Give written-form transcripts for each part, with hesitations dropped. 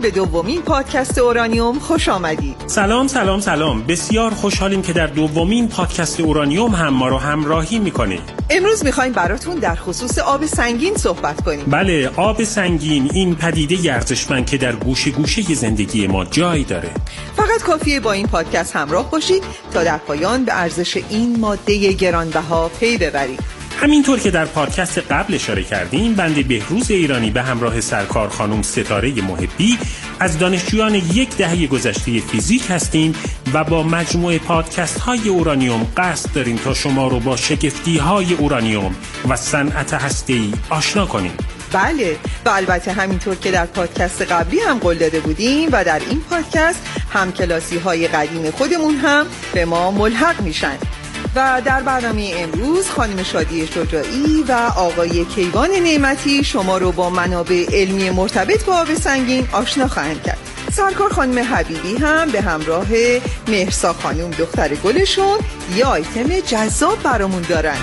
به دومین پادکست اورانیوم خوش آمدید. سلام. بسیار خوشحالیم که در دومین پادکست اورانیوم هم ما رو همراهی میکنید. امروز میخوایم براتون در خصوص آب سنگین صحبت کنیم. بله، آب سنگین، این پدیده ارزشمند که در گوشه گوشه زندگی ما جای داره. فقط کافیه با این پادکست همراه باشید تا در پایان به ارزش این ماده گرانبها پی ببرید. همینطور که در پادکست قبل اشاره کردیم، بنده بهروز ایرانی به همراه سرکار خانم ستاره محبی از دانشجویان یک دهه گذشته فیزیک هستیم و با مجموعه پادکست های اورانیوم قصد داریم تا شما رو با شگفتی های اورانیوم و صنعت هسته‌ای آشنا کنیم. بله، و البته همینطور که در پادکست قبلی هم قول داده بودیم و در این پادکست همکلاسی های قدیم خودمون هم به ما ملحق میشن. و در برنامه امروز خانم شادی شجاعی و آقای کیوان نعمتی شما رو با منابع علمی مرتبط با آب سنگین آشنا خواهند کرد. سرکار خانم حبیبی هم به همراه مهرسا خانم دختر گلشون یه آیتم جذاب برامون دارن.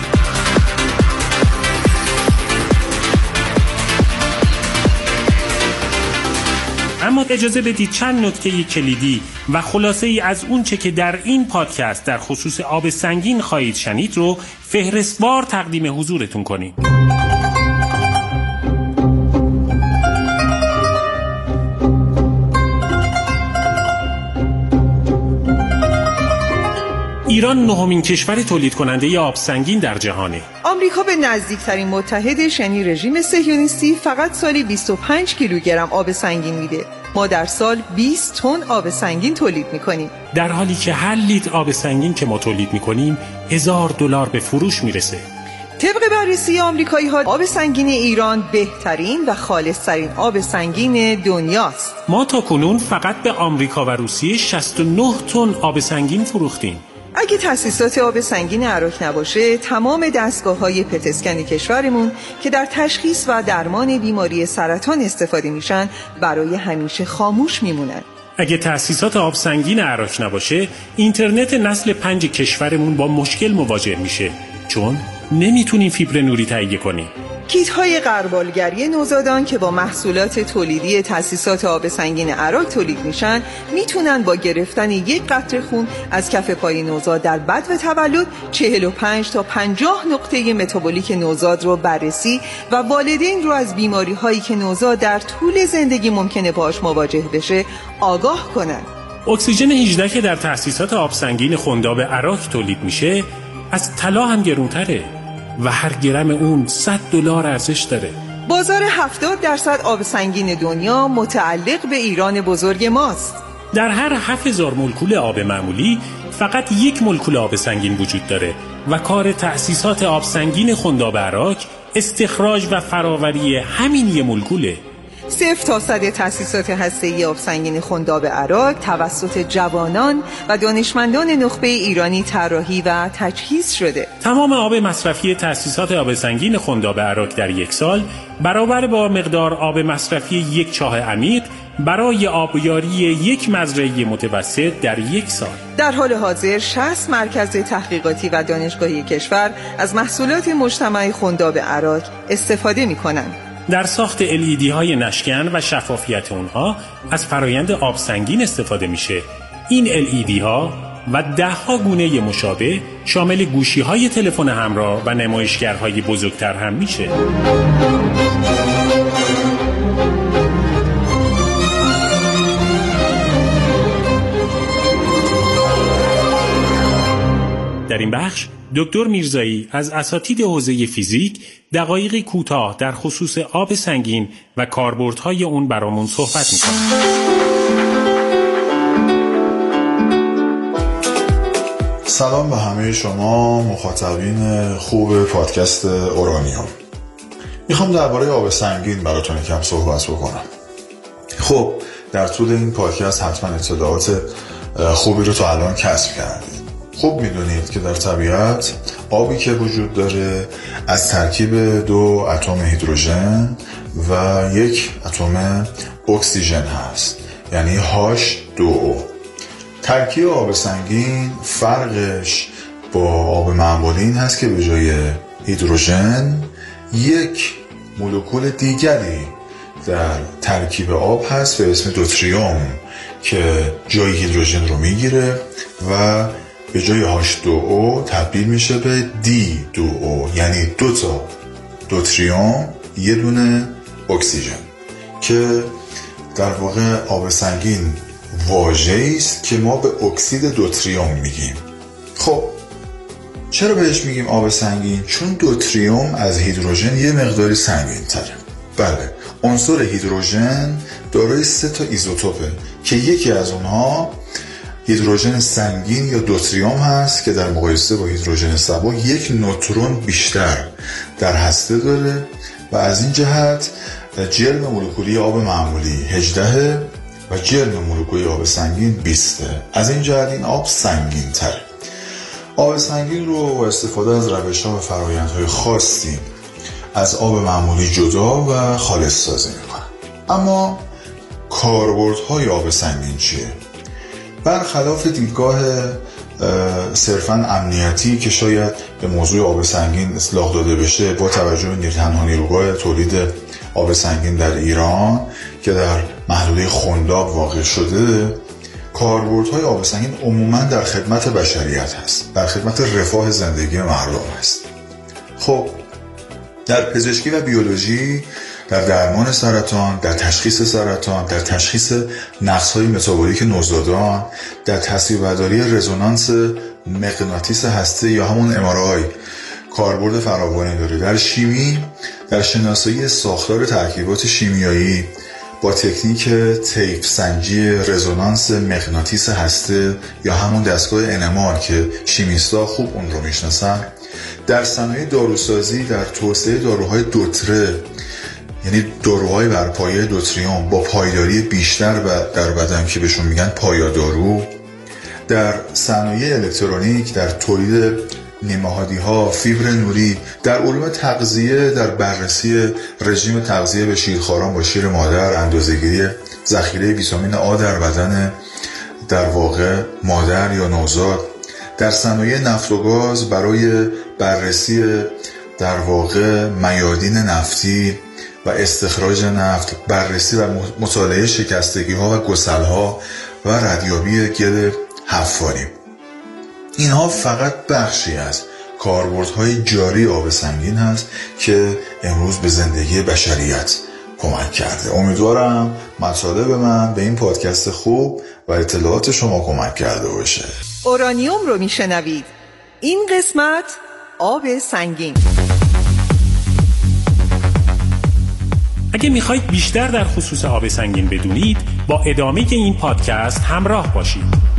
اما اجازه بدید چند نکته کلیدی و خلاصه ای از اون چه که در این پادکست در خصوص آب سنگین خواهید شنید رو فهرستوار تقدیم حضورتون کنیم. ایران نهمین کشور تولید کننده آب سنگین در جهانه. آمریکا به نزدیکترین متحدش یعنی رژیم صهیونیستی فقط سالی 25 کیلوگرم آب سنگین میده. ما در سال 20 تن آب سنگین تولید میکنیم. در حالی که هر لیتر آب سنگین که ما تولید میکنیم $1000 به فروش میرسه. طبق بررسی آمریکایی ها آب سنگین ایران بهترین و خالصترین آب سنگین دنیاست. ما تا کنون فقط به آمریکا و روسیه 69 تن آب سنگین فروختیم. اگه تأسیسات آب سنگین عراق نباشه، تمام دستگاه‌های پت اسکن کشورمون که در تشخیص و درمان بیماری سرطان استفاده میشن برای همیشه خاموش میمونن. اگه تأسیسات آب سنگین عراق نباشه، اینترنت نسل 5 کشورمون با مشکل مواجه میشه، چون نمیتونیم فیبر نوری تهیه کنیم. کیت‌های غربالگری نوزادان که با محصولات تولیدی تأسیسات آب سنگین عراق تولید میشن میتونن با گرفتن یک قطره خون از کف پای نوزاد در بدو تولد 45 تا 50 نقطه متابولیک نوزاد رو بررسی و والدین رو از بیماری‌هایی که نوزاد در طول زندگی ممکنه باهاش مواجه بشه آگاه کنن. اکسیژن 18 که در تأسیسات آب سنگین خنداب عراق تولید میشه از طلا هم گرونتره و هر گرم اون $100 ارزش داره. بازار 70% آب سنگین دنیا متعلق به ایران بزرگ ماست. در هر 7000 مولکول آب معمولی فقط 1 مولکول آب سنگین وجود داره و کار تأسیسات آب سنگین خنداب عراق استخراج و فراوری همین 1 مولکوله. 0 تا 100 تأسیسات هسته‌ای آب سنگین خنداب عراق توسط جوانان و دانشمندان نخبه ایرانی طراحی و تجهیز شده. تمام آب مصرفی تأسیسات آب سنگین خنداب عراق در یک سال برابر با مقدار آب مصرفی یک چاه عمیق برای آبیاری یک مزرعه متوسط در یک سال. در حال حاضر 60 مرکز تحقیقاتی و دانشگاهی کشور از محصولات مجتمع خنداب عراق استفاده می‌کنند. در ساخت LED های نشکن و شفافیت اونها از فرایند آب سنگین استفاده میشه. این LED ها و 10 گونه مشابه شامل گوشی های تلفن همراه و نمایشگرهای بزرگتر هم میشه. در این بخش دکتر میرزایی از اساتید حوزه فیزیک دقایقی کوتاه در خصوص آب سنگین و کاربردهای اون برامون صحبت میکنه. سلام به همه شما مخاطبین خوب پادکست اورانیوم. میخوام درباره آب سنگین براتون یکم صحبت بکنم. خب در طول این پادکست حتما اطلاعات خوبی رو تا الان کسب کردید. خوب میدونید که در طبیعت آبی که وجود داره از ترکیب 2 اتم هیدروژن و 1 اتم اکسیژن هست، یعنی H2O. ترکیب آب سنگین فرقش با آب معمولی این هست که به جای هیدروژن 1 مولکول دیگری در ترکیب آب هست به اسم دوتریوم که جای هیدروژن رو میگیره و به جای H2O تبدیل میشه به D2O، یعنی 2 تا دوتریوم 1 دونه اکسیژن، که در واقع آب سنگین واژه‌ای است که ما به اکسید دوتریوم میگیم. خب چرا بهش میگیم آب سنگین؟ چون دوتریوم از هیدروژن یه مقداری سنگین تره. بله، عنصر هیدروژن دارای 3 تا ایزوتوپه که یکی از اونها هیدروژن سنگین یا دوتریوم هست که در مقایسه با هیدروژن سبک 1 نوترون بیشتر در هسته داره و از این جهت جرم مولکولی آب معمولی 18 و جرم مولکولی آب سنگین 20. از این جهت این آب سنگین تره. آب سنگین رو با استفاده از روش‌ها و فرآیندهای خاصی از آب معمولی جدا و خالص سازی میکنن. اما کاربردهای آب سنگین چیه؟ برخلاف دیدگاه صرفاً امنیتی که شاید به موضوع آب سنگین اطلاق داده بشه با توجه به تنها نیروگاه تولید آب سنگین در ایران که در محدوده خنداب واقع شده، کاربردهای آب سنگین عموماً در خدمت بشریت هست، در خدمت رفاه زندگی مردم هست. خب در پزشکی و بیولوژی، در درمان سرطان، در تشخیص سرطان، در تشخیص نقص‌های متابولیک نوزادان، در تصویربرداری رزونانس مغناطیس هسته یا همون MRI کاربرد فراوانی داره. در شیمی، در شناسایی ساختار ترکیبات شیمیایی با تکنیک تیپ سنجی رزونانس مغناطیس هسته یا همون دستگاه NMR که شیمیستا خوب اون رو میشناسن. در صنایع داروسازی، در توسعه داروهای دوتره، یعنی داروهای بر پایه دوتریوم با پایداری بیشتر و در بدن که بهشون میگن پایادارو. در صنایع الکترونیک، در تولید نماهادی ها، فیبر نوری، در علوم تغذیه، در بررسی رژیم تغذیه به شیرخواران با شیر مادر، اندازه‌گیری ذخیره ویتامین آ در بدن در واقع مادر یا نوزاد، در صنایع نفت و گاز برای بررسی در واقع میادین نفتی و استخراج نفت، بررسی و مطالعه شکستگی ها و گسل ها و ردیابی گل حفاری. اینها فقط بخشی از کاربردهای جاری آب سنگین هست که امروز به زندگی بشریت کمک کرده. امیدوارم مطالب من به این پادکست خوب و اطلاعات شما کمک کرده باشه. اورانیوم رو میشنوید. این قسمت آب سنگین. اگه میخواید بیشتر در خصوص آب سنگین بدونید، با ادامه این پادکست همراه باشید.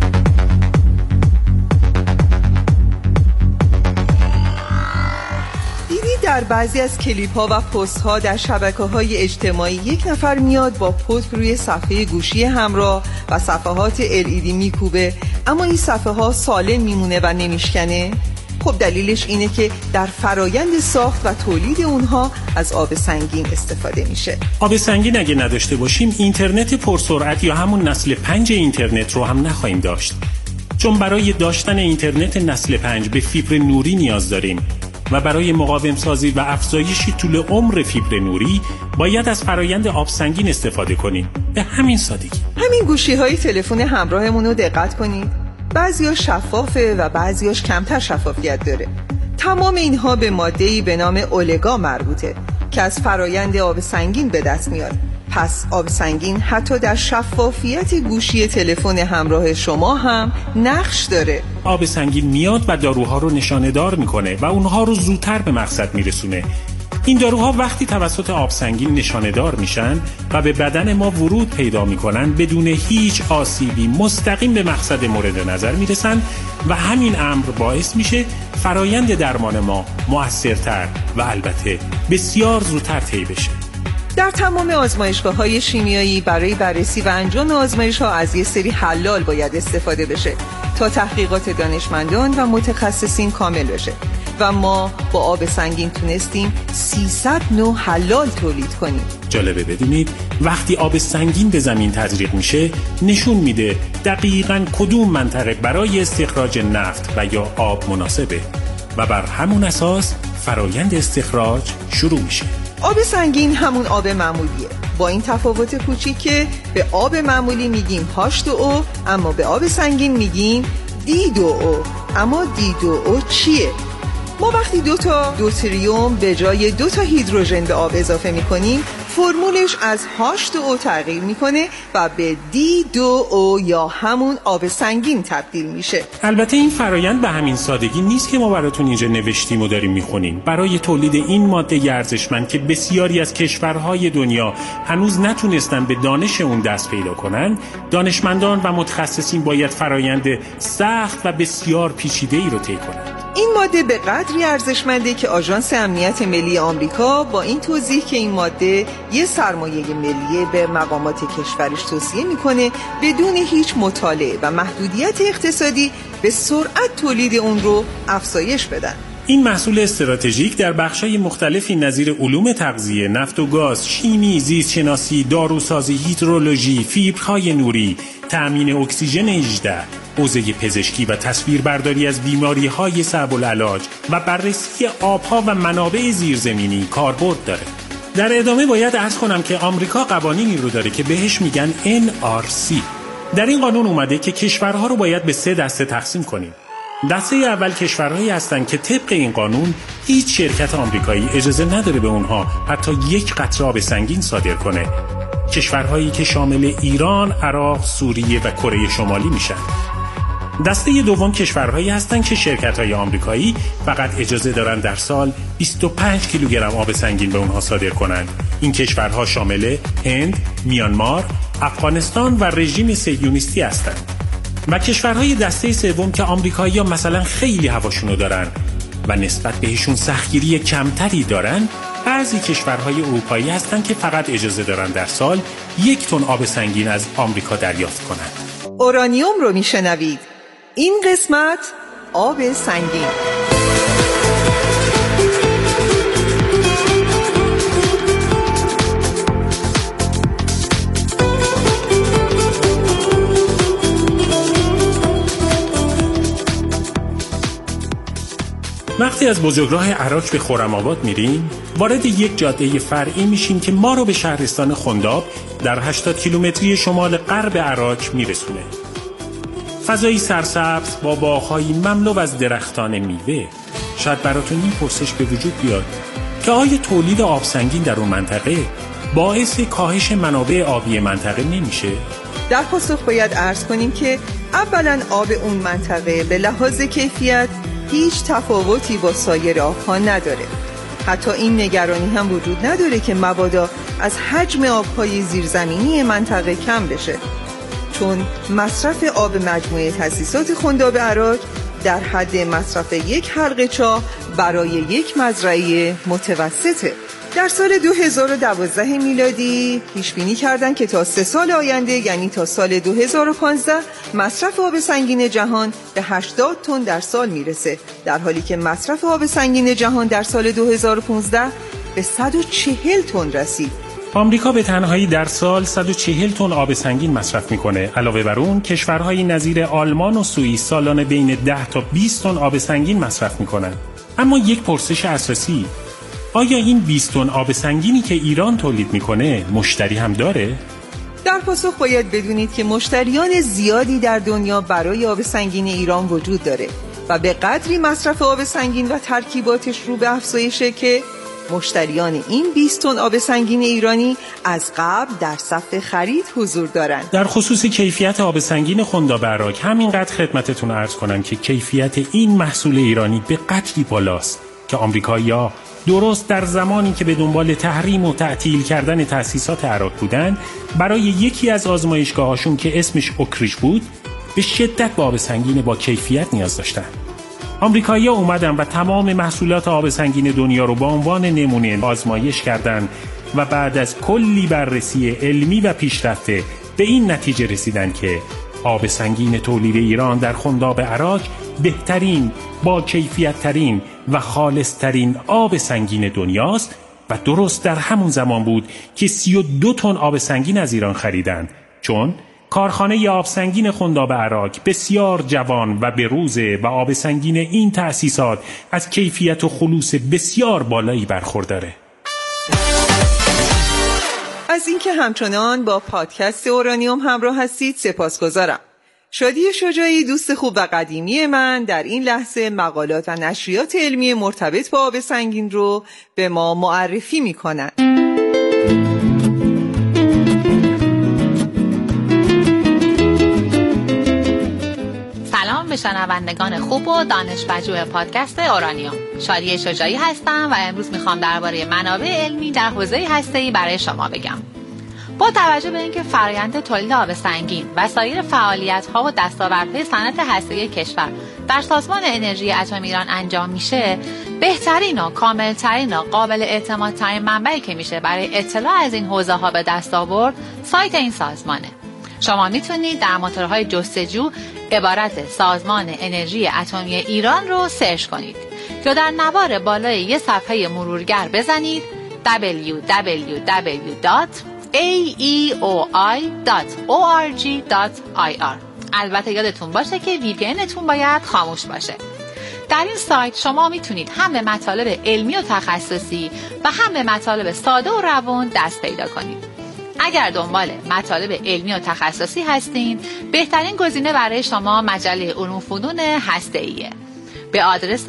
در بعضی از کلیپ ها و پست ها در شبکه های اجتماعی یک نفر میاد با پتک روی صفحه گوشی همراه و صفحات LED میکوبه، اما این صفحه ها سالم میمونه و نمیشکنه. خب دلیلش اینه که در فرایند ساخت و تولید اونها از آب سنگین استفاده میشه. آب سنگین اگه نداشته باشیم، اینترنت پرسرعت یا همون نسل 5 اینترنت رو هم نخواهیم داشت، چون برای داشتن اینترنت نسل 5 به فیبر نوری نیاز داریم و برای مقاوم سازی و افزایش طول عمر فیبر نوری باید از فرایند آب سنگین استفاده کنیم. به همین سادگی. همین گوشی های تلفن همراهمون رو دقت کنید. بعضیاش شفافه و بعضیاش کمتر شفافیت داره. تمام اینها به ماده‌ای به نام اولگا مربوطه که از فرایند آب سنگین به دست میاد. پس آب سنگین حتی در شفافیت گوشی تلفن همراه شما هم نقش داره. آب سنگین میاد و داروها رو نشانه‌دار میکنه و اونها رو زودتر به مقصد میرسونه. این داروها وقتی توسط آب سنگین نشانه‌دار میشن و به بدن ما ورود پیدا میکنن، بدون هیچ آسیبی مستقیم به مقصد مورد نظر میرسن و همین امر باعث میشه فرایند درمان ما مؤثرتر و البته بسیار زودتر طی بشه. در تمام آزمایشگاه‌های شیمیایی برای بررسی و انجام آزمایش‌ها از یک سری حلال باید استفاده بشه تا تحقیقات دانشمندان و متخصصین کامل بشه و ما با آب سنگین تونستیم 300 نوع حلال تولید کنیم. جالبه بدونید وقتی آب سنگین به زمین تزریق میشه، نشون میده دقیقاً کدوم منطقه برای استخراج نفت و یا آب مناسبه و بر همون اساس فرایند استخراج شروع میشه. آب سنگین همون آب معمولیه، با این تفاوت کوچیک که به آب معمولی میگیم H2O، اما به آب سنگین میگیم D2O. اما D2O چیه؟ ما وقتی 2 تا دوتریوم به جای 2 تا هیدروژن به آب اضافه میکنیم، فرمولش از H2O تغییر میکنه و به D2O یا همون آب سنگین تبدیل میشه. البته این فرایند به همین سادگی نیست که ما براتون اینجا نوشتیم و داریم میخونیم. برای تولید این ماده ارزشمند که بسیاری از کشورهای دنیا هنوز نتونستن به دانش اون دست پیدا کنن، دانشمندان و متخصصین باید فرایند سخت و بسیار پیچیده‌ای رو طی کنند. این ماده به قدری ارزشمنده که آژانس امنیت ملی آمریکا با این توضیح که این ماده یه سرمایه ملیه به مقامات کشورش توصیه میکنه بدون هیچ مطالعه و محدودیت اقتصادی به سرعت تولید اون رو افزایش بدن. این محصول استراتژیک در بخش‌های مختلفی نظیر علوم تغذیه، نفت و گاز، شیمی، زیست شناسی، داروسازی، هیدرولوژی، فیبرهای نوری، تأمین اکسیژن 18، حوزه پزشکی و تصویربرداری از بیماری‌های صعب العلاج و بررسی آب‌ها و منابع زیرزمینی کاربرد داره. در ادامه باید عرض کنم که آمریکا قوانینی رو داره که بهش میگن NRC. در این قانون اومده که کشورها رو باید به 3 دسته تقسیم کنیم. دسته اول کشورهایی هستند که طبق این قانون هیچ شرکت آمریکایی اجازه نداره به اونها حتی 1 قطره آب سنگین صادر کنه. کشورهایی که شامل ایران، عراق، سوریه و کره شمالی میشن. دسته دوم کشورهایی هستند که شرکت‌های آمریکایی فقط اجازه دارن در سال 25 کیلوگرم آب سنگین به اونها صادر کنند. این کشورها شامل هند، میانمار، افغانستان و رژیم صهیونیستی هستند. و کشورهای دسته سوم که آمریکایی‌ها مثلا خیلی هواشونو دارن و نسبت بهشون سختگیری کمتری دارن، بعضی کشورهای اروپایی هستند که فقط اجازه دارن در سال 1 تن آب سنگین از آمریکا دریافت کنند. اورانیوم رو میشنوید. این قسمت آب سنگین. وقتی از بزرگراه عراق به خرم‌آباد میریم، وارد یک جاده فرعی میشیم که ما رو به شهرستان خنداب در 80 کیلومتری شمال غرب عراق میرسونه. فضایی سرسبز با باغ‌هایی مملو از درختان میوه. شاید براتون این پرسش به وجود بیاد که آیا تولید آب سنگین در اون منطقه باعث کاهش منابع آبی منطقه نمیشه؟ در پاسخ باید عرض کنیم که اولا آب اون منطقه به لحاظ کیفیت هیچ تفاوتی با سایر آبها نداره. حتی این نگرانی هم وجود نداره که مبادا از حجم آبهای زیرزمینی منطقه کم بشه، چون مصرف آب مجموعه تأسیسات خنداب عراق در حد مصرف 1 حلقه چاه برای 1 مزرعه متوسطه. در سال 2012 میلادی پیش بینی کردن که تا 3 سال آینده، یعنی تا سال 2015، مصرف آب سنگین جهان به 80 تن در سال میرسه، در حالی که مصرف آب سنگین جهان در سال 2015 به 140 تن رسید. آمریکا به تنهایی در سال 140 تن آب سنگین مصرف میکنه. علاوه بر اون کشورهای نظیر آلمان و سوئیس سالانه بین 10 تا 20 تن آب سنگین مصرف میکنن. اما یک پرسش اساسی: آیا این 20 تن آب سنگینی که ایران تولید میکنه مشتری هم داره؟ در پاسخ باید بدونید که مشتریان زیادی در دنیا برای آب سنگین ایران وجود داره و به قدری مصرف آب سنگین و ترکیباتش رو به افزایشه که مشتریان این 20 تن آب سنگین ایرانی از قبل در صف خرید حضور دارن. در خصوص کیفیت آب سنگین خنداب عراق همینقدر خدمتتون عرض کنم که کیفیت این محصول ایرانی به قدری بالاست که آمریکایی‌ها درست در زمانی که به دنبال تحریم و تعطیل کردن تأسیسات عراق بودند، برای یکی از آزمایشگاهاشون که اسمش اوکریج بود به شدت به آب سنگین با کیفیت نیاز داشتن. آمریکایی‌ها اومدن و تمام محصولات آب سنگین دنیا رو به عنوان نمونه آزمایش کردند و بعد از کلی بررسی علمی و پیشرفته به این نتیجه رسیدن که آب سنگین تولید ایران در خنداب عراق بهترین، با کیفیت ترین و خالص ترین آب سنگین دنیاست و درست در همون زمان بود که 32 تن آب سنگین از ایران خریدن، چون کارخانه آب سنگین خنداب عراق بسیار جوان و بروزه و آب سنگین این تأسیسات از کیفیت و خلوص بسیار بالایی برخورداره. از اینکه همچنان با پادکست اورانیوم همراه هستید سپاسگزارم. شادی شجاعی دوست خوب و قدیمی من در این لحظه مقالات و نشریات علمی مرتبط با آب سنگین رو به ما معرفی می‌کنند. سلام به شنوندگان خوب و دانش‌پژوه پادکست اورانیوم. شادی شجاعی هستم و امروز میخوام درباره منابع علمی در حوزه هسته‌ای برای شما بگم. با توجه به اینکه فرآیند تولید آب سنگین و سایر فعالیت‌ها و دستاوردهای صنعت هسته‌ای کشور در سازمان انرژی اتمی ایران انجام میشه، بهترین و کاملترین و قابل اعتمادترین منبعی که میشه برای اطلاع از این حوزه‌ها به دست آورد سایت این سازمانه. شما میتونید در موتورهای جستجو عبارت سازمان انرژی اتمی ایران رو سرچ کنید یا در نوار بالای یه صفحه مرورگر بزنید www.aeoi.org.ir. البته یادتون باشه که VPN تون باید خاموش باشه. در این سایت شما میتونید هم به مطالب علمی و تخصصی و هم به مطالب ساده و روان دست پیدا کنید. اگر دنبال مطالب علمی و تخصصی هستین، بهترین گزینه برای شما مجله علوم و فنون هسته‌ایه. به آدرس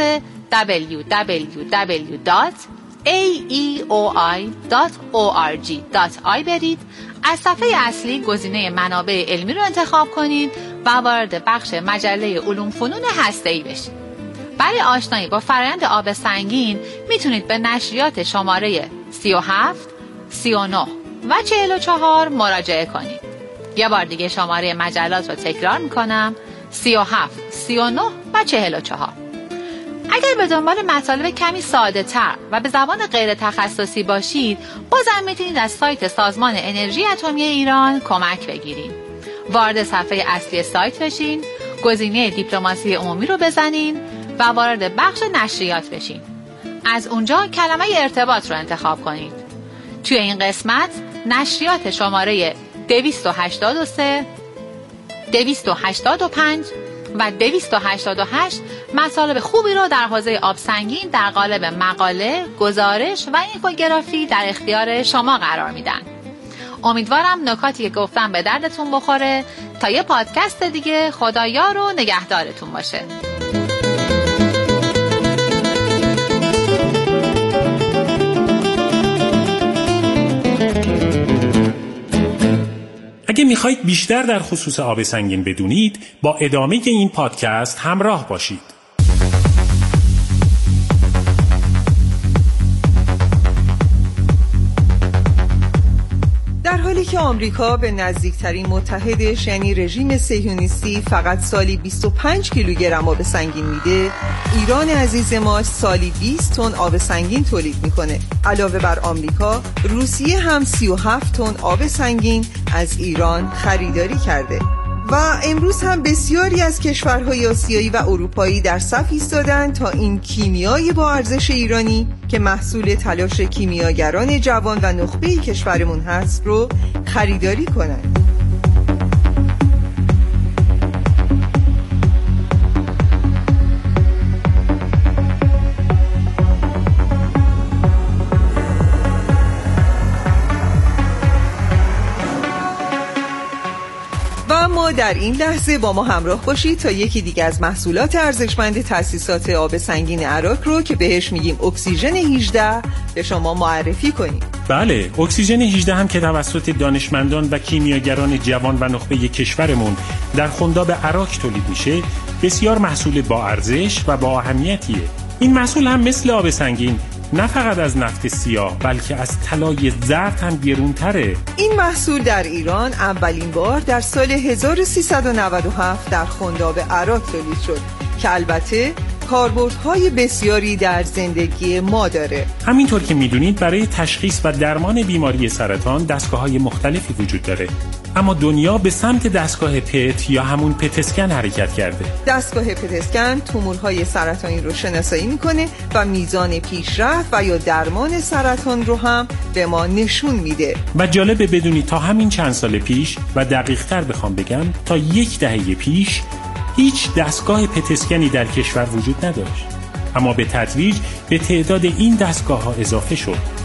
www.aeoi.org.ir برید، از صفحه اصلی گزینه منابع علمی رو انتخاب کنید و وارد بخش مجله علوم و فنون هسته‌ای بشید. برای آشنایی با فرآیند آب سنگین میتونید به نشریات شماره 37، 39 و 44 مراجعه کنید. یه بار دیگه شماره مجلات رو تکرار میکنم: 37، 39 و 44. اگر به دنبال مطالب کمی ساده تر و به زبان غیر تخصصی باشید، بازم میتونید از سایت سازمان انرژی اتمی ایران کمک بگیرید. وارد صفحه اصلی سایت بشین، گزینه دیپلماسی عمومی رو بزنین و وارد بخش نشریات بشین. از اونجا کلمه ارتباط رو انتخاب کنید. توی این قسمت نشریات شماره 283، 285 و 288 مطالب خوبی رو در حوزه آب سنگین در قالب مقاله، گزارش و اینفوگرافی در اختیار شما قرار میدن. امیدوارم نکاتی که گفتم به دردتون بخوره. تا یه پادکست دیگه، خدایار و نگهدارتون باشه. اگه میخواید بیشتر در خصوص آب سنگین بدونید، با ادامه این پادکست همراه باشید. در حالی که آمریکا به نزدیکترین متحدش یعنی رژیم صهیونیستی فقط سالی 25 کیلوگرم آب سنگین میده، ایران عزیز ما سالی 20 تن آب سنگین تولید میکنه. علاوه بر آمریکا، روسیه هم 37 تن آب سنگین از ایران خریداری کرده. و امروز هم بسیاری از کشورهای آسیایی و اروپایی در صف ایستادن تا این کیمیای با ارزش ایرانی که محصول تلاش کیمیاگران جوان و نخبه‌ای کشورمون هست رو خریداری کنند. اما در این لحظه با ما همراه باشید تا یکی دیگه از محصولات ارزشمند تأسیسات آب سنگین عراق رو که بهش میگیم اکسیژن 18 به شما معرفی کنیم. بله، اکسیژن 18 هم که توسط دانشمندان و کیمیاگران جوان و نخبه کشورمون در خنداب عراق تولید میشه، بسیار محصول با ارزش و با اهمیتیه. این محصول هم مثل آب سنگین نه فقط از نفت سیاه بلکه از طلای زرد هم گرونتره. این محصول در ایران اولین بار در سال 1397 در خنداب عراق تولید شد که البته کاربردهای بسیاری در زندگی ما داره. همینطور که میدونید برای تشخیص و درمان بیماری سرطان دستگاه‌های مختلفی وجود داره، اما دنیا به سمت دستگاه پت یا همون پت اسکن حرکت کرده. دستگاه پت اسکن تومورهای سرطانی رو شناسایی میکنه و میزان پیشرفت و یا درمان سرطان رو هم به ما نشون میده. و جالبه بدونید تا همین چند سال پیش و دقیق‌تر بخوام بگم تا 10 دهه پیش هیچ دستگاه پت اسکنی در کشور وجود نداشت، اما به تدریج به تعداد این دستگاه‌ها اضافه شد.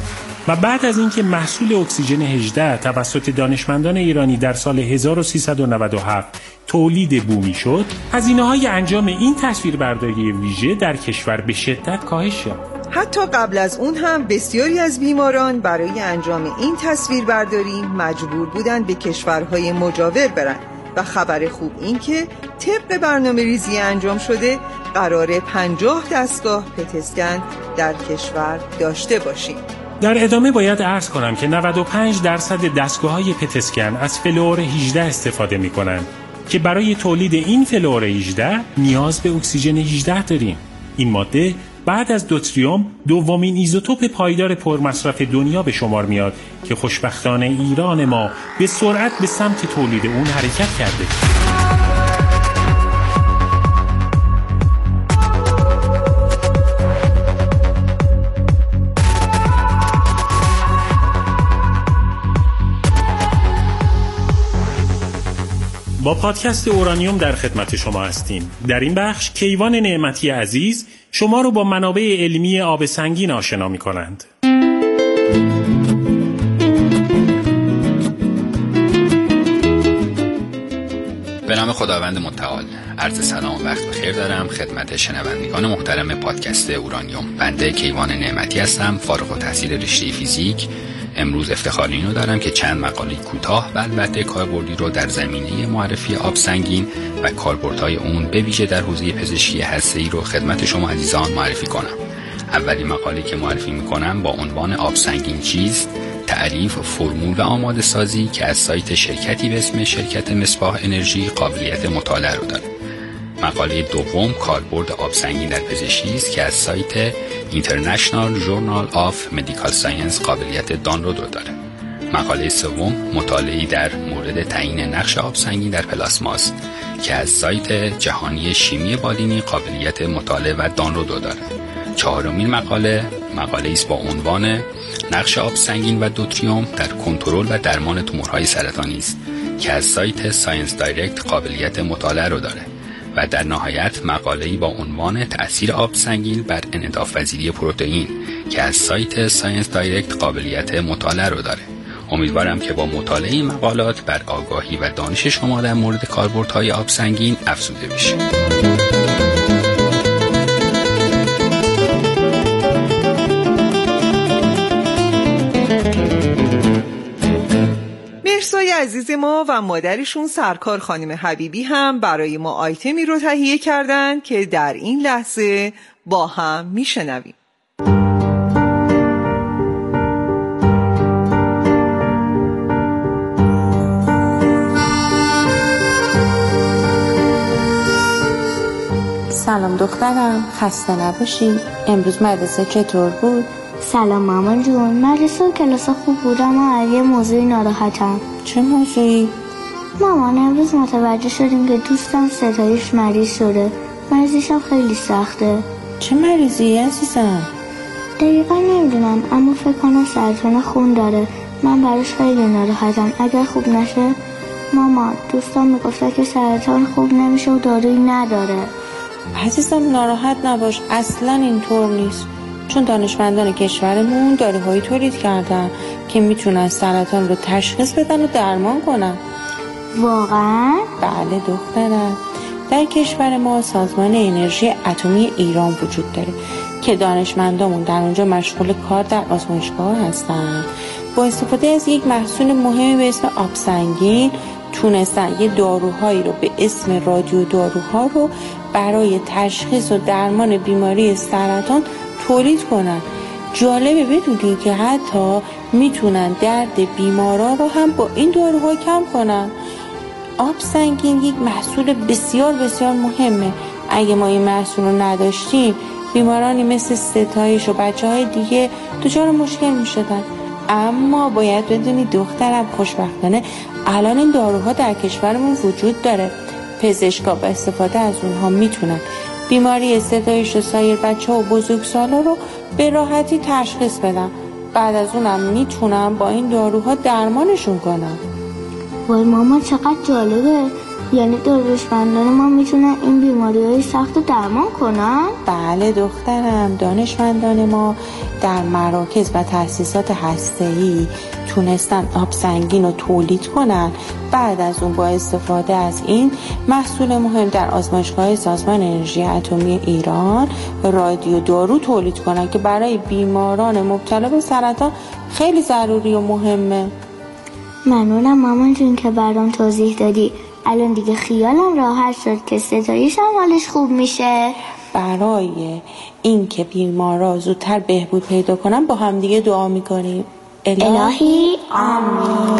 و بعد از اینکه محصول اکسیژن 18 توسط دانشمندان ایرانی در سال 1397 تولید بومی شد، هزینه‌های انجام این تصویربرداری ویژه در کشور به شدت کاهش یافت. حتی قبل از اون هم بسیاری از بیماران برای انجام این تصویربرداری مجبور بودند به کشورهای مجاور برند و خبر خوب این که طبق برنامه ریزی انجام شده قرار 50 دستگاه پت‌اسکن در کشور داشته باشیم. در ادامه باید عرض کنم که 95% دستگاه‌های پت‌اسکن از فلور 18 استفاده می‌کنند که برای تولید این فلور 18 نیاز به اکسیژن 18 داریم. این ماده بعد از دوتریوم دومین ایزوتوپ پایدار پرمصرف دنیا به شمار میاد که خوشبختانه ایران ما به سرعت به سمت تولید اون حرکت کرده. با پادکست اورانیوم در خدمت شما هستیم. در این بخش کیوان نعمتی عزیز شما رو با منابع علمی آب سنگین آشنا می‌کنند. به نام خداوند متعال عرض سلام و وقت بخیر دارم خدمت شنوندگان محترم پادکست اورانیوم. بنده کیوان نعمتی هستم، فارغ التحصیل رشته فیزیک. امروز افتخار اینو دارم که چند مقاله کوتاه و البته کاربردی رو در زمینه معرفی آب سنگین و کاربردهای اون به ویژه در حوزه پزشکی هسته‌ای رو خدمت شما عزیزان معرفی کنم. اولین مقاله که معرفی میکنم با عنوان آب سنگین چیست؟ تعریف، فرمول و آماده سازی که از سایت شرکتی به اسم شرکت مصباح انرژی قابلیت مطالعه رو داره. مقاله دوم کاربرد آب سنگین در پزشکی است که از سایت International Journal of Medical Science قابلیت دانلود رو داره. مقاله سوم مطالعه‌ای در مورد تعیین نقش آب سنگین در پلاسما است که از سایت جهانی شیمی بالینی قابلیت مطالعه و دانلود رو داره. چهارمین مقاله است با عنوان نقش آب سنگین و دوتریوم در کنترل و درمان تومورهای سرطانی است که از سایت ساینس دایرکت قابلیت مطالعه رو داره. و در نهایت مقاله‌ای با عنوان تأثیر آب سنگین بر انعطاف پذیری پروتئین که از سایت ساینس دایرکت قابلیت مطالعه رو داره. امیدوارم که با مطالعه این مقالات بر آگاهی و دانش شما در مورد کاربردهای آب سنگین افزوده بشه. مرسای عزیز ما و مادرشون سرکار خانم حبیبی هم برای ما آیتمی رو تهیه کردن که در این لحظه با هم میشنویم. سلام دخترم، خسته نباشی. امروز مدرسه چطور بود؟ سلام مامان جون، مدرسه و کلاس خوب بود اما یه موضوعی ناراحتم. چه موضوعی؟ مامان امروز متوجه شدیم که دوستم ستایش مریض شده. مریضیشم خیلی سخته. چه مریضی عزیزم؟ دقیقا نمیدونم اما فکر کنم سرطان خون داره. من براش خیلی ناراحتم. اگر خوب نشه ماما دوستم میگفته که سرطان خوب نمیشه و دارویی نداره. عزیزم ناراحت نباش، اصلا اینطور نیست. چون دانشمندان کشورمون داروهایی تولید کردن که میتونن سرطان رو تشخیص بدن و درمان کنن. واقعا؟ بله دخترم. در کشور ما سازمان انرژی اتمی ایران وجود داره که دانشمندامون در اونجا مشغول کار در آزمایشگاه هستن. با استفاده از یک محصول مهم به اسم آب سنگین تونستن یه داروهایی رو به اسم رادیو داروها رو برای تشخیص و درمان بیماری سرطان تولید کنن. جالبه بدونی که حتی میتونن درد بیمارا رو هم با این داروها کم کنن. آب سنگین یک محصول بسیار بسیار مهمه. اگه ما این محصول رو نداشتیم بیمارانی مثل ستایش و بچه‌های دیگه دچار مشکل میشدن. اما باید بدونی دخترم خوشبختانه الان این داروها در کشورمون وجود داره. پزشکا با استفاده از اونها میتونن بیماری ستایش و سایر بچه‌ها و بزرگسالا رو به راحتی تشخیص بدن. بعد از اونم میتونن با این داروها درمانشون کنن. وای ماما چقدر جالبه. یعنی دانشمندان ما میتونن این بیماری‌های سخت درمان کنن؟ بله دخترم، دانشمندان ما در مراکز و تأسیسات هسته‌ای تونستن آب سنگین رو تولید کنن. بعد از اون با استفاده از این محصول مهم در آزمایشگاه سازمان انرژی اتمی ایران رادیو دارو تولید کنن که برای بیماران مبتلا به سرطان خیلی ضروری و مهمه. ممنونم مامان جون که برام توضیح دادی. الان دیگه خیالم راحت شد که ستایش هم حالش خوب میشه. برای این که بیمارا زودتر بهبود پیدا کنن با هم دیگه دعا میکنیم. الهی آمین.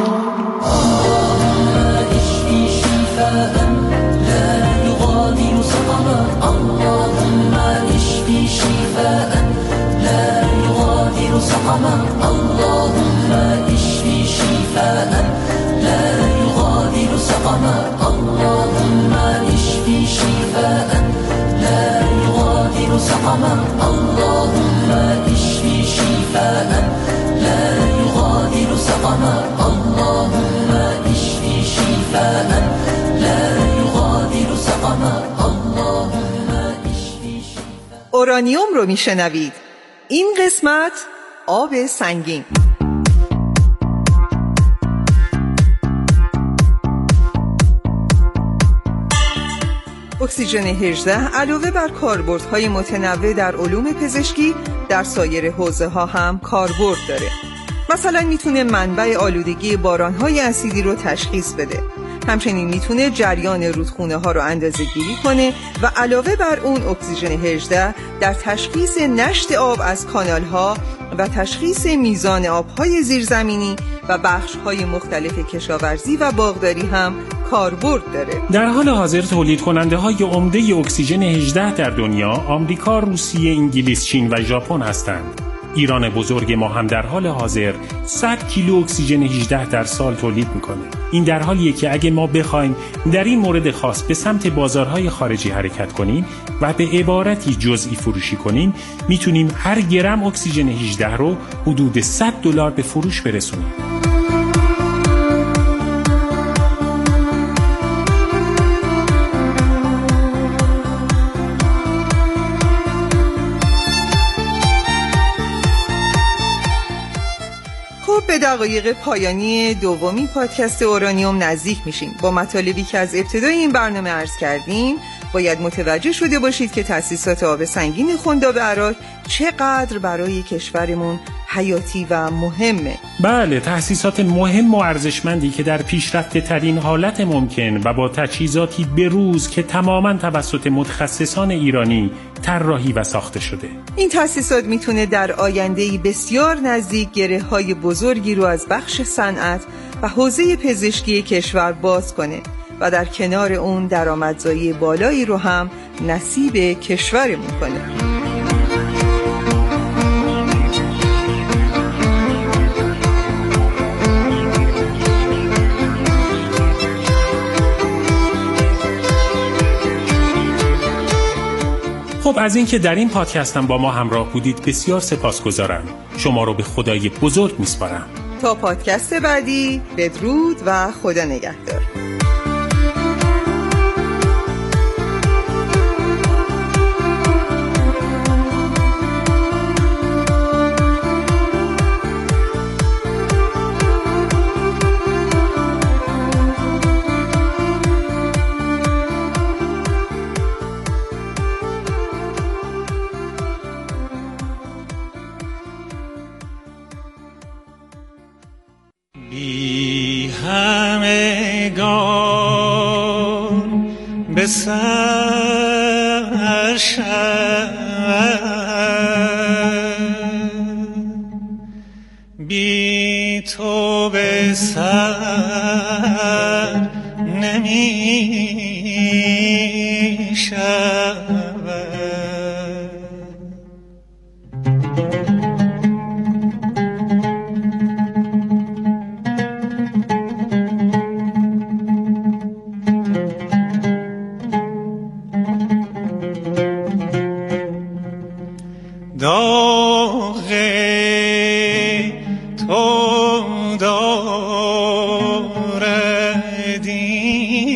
اورانیوم رو میشنوید. این قسمت آب سنگین. اکسیژن 18 علاوه بر کاربردهای متنوع در علوم پزشکی در سایر حوزه‌ها هم کاربرد داره. مثلا میتونه منبع آلودگی باران‌های اسیدی رو تشخیص بده. همچنین میتونه جریان رودخونه ها رو اندازه گیری کنه و علاوه بر اون اکسیژن 18 در تشخیص نشت آب از کانال ها و تشخیص میزان آبهای زیرزمینی و بخش‌های مختلف کشاورزی و باغداری هم کاربرد داره. در حال حاضر تولید کننده های عمده اکسیژن 18 در دنیا آمریکا، روسیه، انگلیس، چین و ژاپن هستند. ایران بزرگ ما هم در حال حاضر 100 کیلو اکسیژن 18 در سال تولید میکنه. این در حالیه که اگه ما بخوایم در این مورد خاص به سمت بازارهای خارجی حرکت کنیم و به عبارتی جزئی فروشی کنیم، میتونیم هر گرم اکسیژن 18 رو حدود $100 به فروش برسونیم. به دقایق پایانی دومی پادکست اورانیوم نزدیک میشیم. با مطالبی که از ابتدای این برنامه عرض کردیم باید متوجه شده باشید که تأسیسات آب سنگین خنداب عراق چقدر برای کشورمون حیاتی و مهمه. بله، تأسیسات مهم و ارزشمندی که در پیشرفته ترین حالت ممکن و با تجهیزاتی بروز که تماماً توسط متخصصان ایرانی طراحی و ساخته شده. این تأسیسات میتونه در آینده‌ای بسیار نزدیک گره‌های بزرگی رو از بخش صنعت و حوزه پزشکی کشور باز کنه و در کنار اون درآمدزایی بالایی رو هم نصیب کشورمون کنه. خب از اینکه در این پادکستم با ما همراه بودید بسیار سپاسگزارم. شما رو به خدای بزرگ میسپارم. تا پادکست بعدی، بدرود و خدا نگهدار. بی همگان به سر بی تو به سر نمی شود. داغ تو دارد این